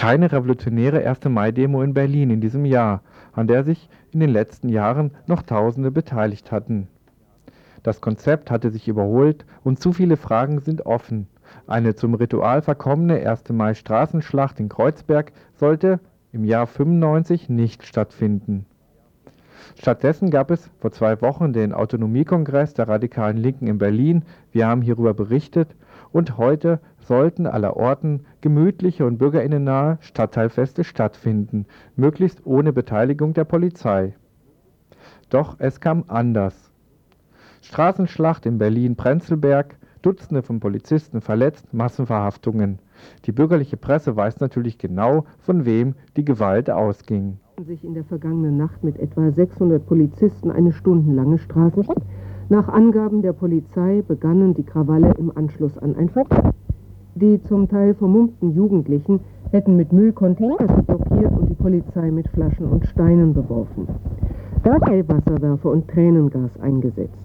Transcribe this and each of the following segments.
keine revolutionäre 1. Mai-Demo in Berlin in diesem Jahr, an der sich in den letzten Jahren noch Tausende beteiligt hatten. Das Konzept hatte sich überholt und zu viele Fragen sind offen. Eine zum Ritual verkommene 1. Mai-Straßenschlacht in Kreuzberg sollte im Jahr 95 nicht stattfinden. Stattdessen gab es vor 2 Wochen den Autonomiekongress der radikalen Linken in Berlin, wir haben hierüber berichtet, und heute sollten allerorten gemütliche und bürgerinnennahe Stadtteilfeste stattfinden, möglichst ohne Beteiligung der Polizei. Doch es kam anders. Straßenschlacht in Berlin-Prenzlberg, Dutzende von Polizisten verletzt, Massenverhaftungen. Die bürgerliche Presse weiß natürlich genau, von wem die Gewalt ausging. Sich in der vergangenen Nacht mit etwa 600 Polizisten eine stundenlange Straßenschlacht. Nach Angaben der Polizei begannen die Krawalle im Anschluss an ein Verbrechen. Die zum Teil vermummten Jugendlichen hätten mit Müllcontainers blockiert und die Polizei mit Flaschen und Steinen beworfen. Dabei Wasserwerfer und Tränengas eingesetzt.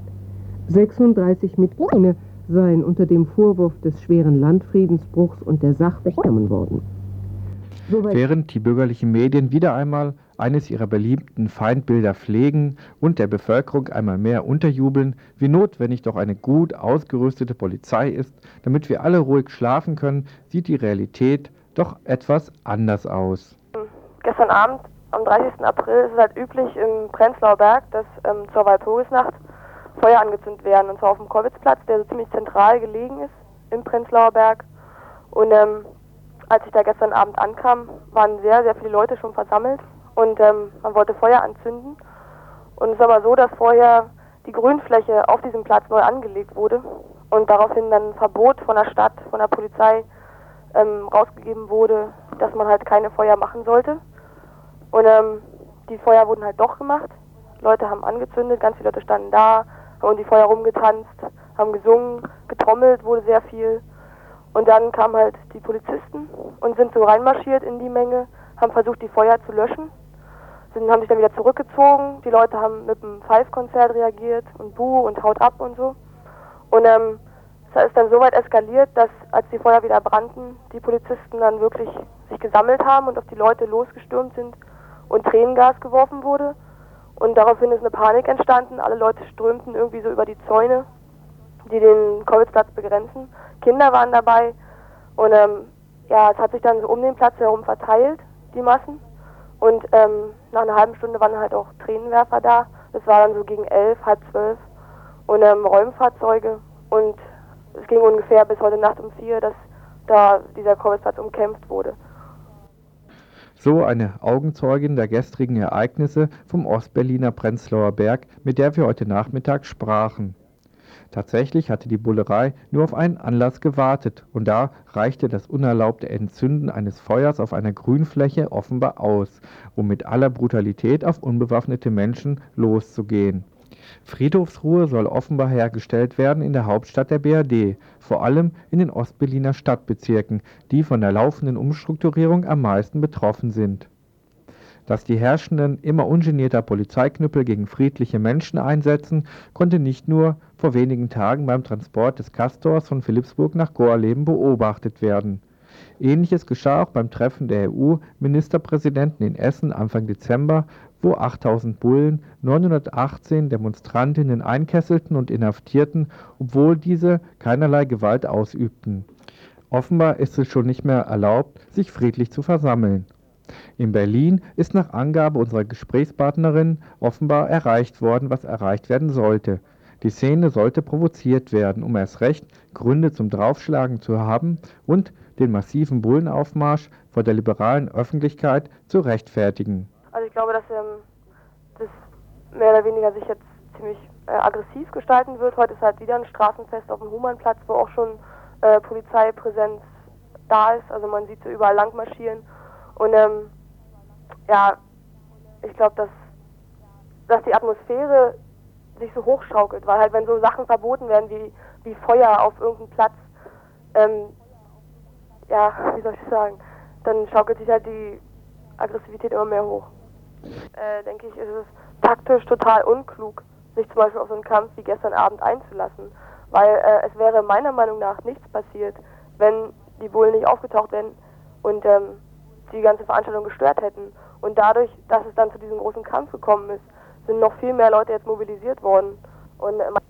36 Mitglieder seien unter dem Vorwurf des schweren Landfriedensbruchs und der Sachbeschädigung genommen worden. Während die bürgerlichen Medien wieder einmal eines ihrer beliebten Feindbilder pflegen und der Bevölkerung einmal mehr unterjubeln, wie notwendig doch eine gut ausgerüstete Polizei ist, damit wir alle ruhig schlafen können, sieht die Realität doch etwas anders aus. Gestern Abend, am 30. April, ist es halt üblich im Prenzlauer Berg, dass zur Walpurgisnacht Feuer angezündet werden, und zwar auf dem Kolwitzplatz, der so ziemlich zentral gelegen ist im Prenzlauer Berg. Und als ich da gestern Abend ankam, waren sehr, sehr viele Leute schon versammelt und man wollte Feuer anzünden. Und es ist aber so, dass vorher die Grünfläche auf diesem Platz neu angelegt wurde und daraufhin dann ein Verbot von der Stadt, von der Polizei rausgegeben wurde, dass man halt keine Feuer machen sollte. Und die Feuer wurden halt doch gemacht. Leute haben angezündet, ganz viele Leute standen da, haben um die Feuer rumgetanzt, haben gesungen, getrommelt wurde sehr viel. Und dann kamen halt die Polizisten und sind so reinmarschiert in die Menge, haben versucht, die Feuer zu löschen, haben sich dann wieder zurückgezogen. Die Leute haben mit einem Pfeifkonzert reagiert und Buh und Haut ab und so. Und es ist dann so weit eskaliert, dass, als die Feuer wieder brannten, die Polizisten dann wirklich sich gesammelt haben und auf die Leute losgestürmt sind und Tränengas geworfen wurde. Und daraufhin ist eine Panik entstanden. Alle Leute strömten irgendwie so über die Zäune, die den Kolwitzplatz begrenzen. Kinder waren dabei. Und es hat sich dann so um den Platz herum verteilt, die Massen. Und nach einer halben Stunde waren halt auch Tränenwerfer da. Das war dann so gegen 11, halb 12. Und Räumfahrzeuge. Und es ging ungefähr bis heute Nacht um 4, dass da dieser Kolwitzplatz umkämpft wurde. So eine Augenzeugin der gestrigen Ereignisse vom Ostberliner Prenzlauer Berg, mit der wir heute Nachmittag sprachen. Tatsächlich hatte die Bullerei nur auf einen Anlass gewartet, und da reichte das unerlaubte Entzünden eines Feuers auf einer Grünfläche offenbar aus, um mit aller Brutalität auf unbewaffnete Menschen loszugehen. Friedhofsruhe soll offenbar hergestellt werden in der Hauptstadt der BRD, vor allem in den Ostberliner Stadtbezirken, die von der laufenden Umstrukturierung am meisten betroffen sind. Dass die Herrschenden immer ungenierter Polizeiknüppel gegen friedliche Menschen einsetzen, konnte nicht nur vor wenigen Tagen beim Transport des Castors von Philippsburg nach Gorleben beobachtet werden. Ähnliches geschah auch beim Treffen der EU-Ministerpräsidenten in Essen Anfang Dezember, wo 8000 Bullen 918 Demonstrantinnen einkesselten und inhaftierten, obwohl diese keinerlei Gewalt ausübten. Offenbar ist es schon nicht mehr erlaubt, sich friedlich zu versammeln. In Berlin ist nach Angabe unserer Gesprächspartnerin offenbar erreicht worden, was erreicht werden sollte. Die Szene sollte provoziert werden, um erst recht Gründe zum Draufschlagen zu haben und den massiven Bullenaufmarsch vor der liberalen Öffentlichkeit zu rechtfertigen. Also ich glaube, dass das mehr oder weniger sich jetzt ziemlich aggressiv gestalten wird. Heute ist halt wieder ein Straßenfest auf dem Humannplatz, wo auch schon Polizeipräsenz da ist. Also man sieht so überall lang marschieren. Und ich glaube, dass die Atmosphäre sich so hochschaukelt, weil halt wenn so Sachen verboten werden wie Feuer auf irgendeinem Platz, wie soll ich sagen, dann schaukelt sich halt die Aggressivität immer mehr hoch. Denke ich, ist es taktisch total unklug, sich zum Beispiel auf so einen Kampf wie gestern Abend einzulassen, weil es wäre meiner Meinung nach nichts passiert, wenn die Bullen nicht aufgetaucht wären und die ganze Veranstaltung gestört hätten. Und dadurch, dass es dann zu diesem großen Kampf gekommen ist, sind noch viel mehr Leute jetzt mobilisiert worden. Und